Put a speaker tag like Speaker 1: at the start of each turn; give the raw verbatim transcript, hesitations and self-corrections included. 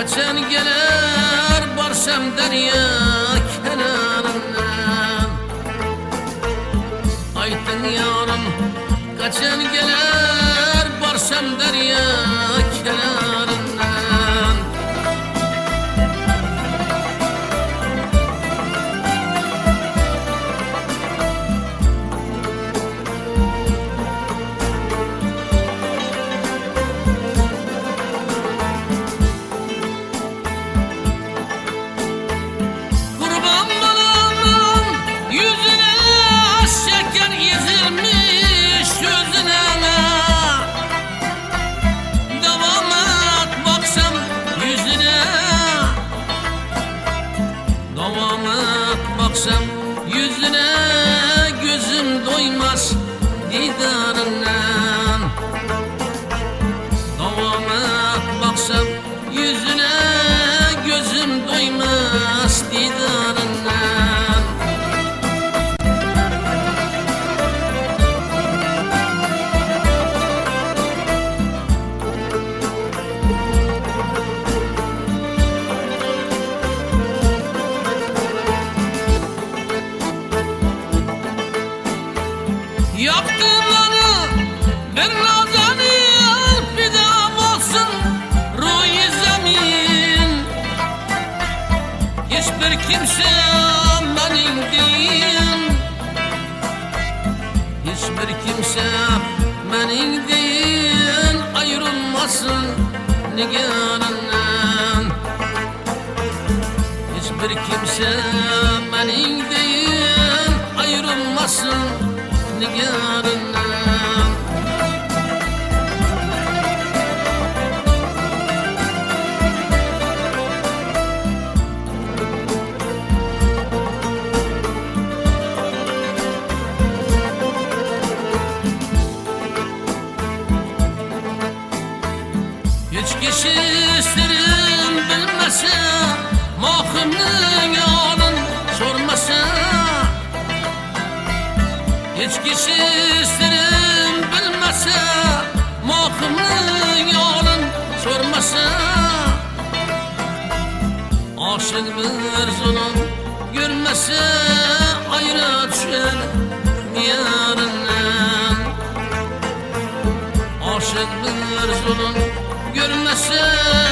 Speaker 1: Kaçan gelir barsam derya kenarından. Aytın yarım kaçan gelir barsam derya kenarından. Baksam yüzüne gözüm doymaz didarından. Davama baksam yüzüne gözüm doymaz didarından. Yaptıkları bir nazanı fidam olsun ruh-i zemin. Hiçbir kimse benim değil, hiçbir kimse benim değil ayrılmasın nigarından. Hiçbir kimse benim değil ayrılmasın nigarından. Hiç kişi sırrım bilmese, mahkumluğun yolun sormasa. Hiç kişi sırrım bilmese, mahkumluğun yolun sormasa. Aşık bir zulüm görmese, ayrı düşer yarından. Aşık bir zulüm görmese,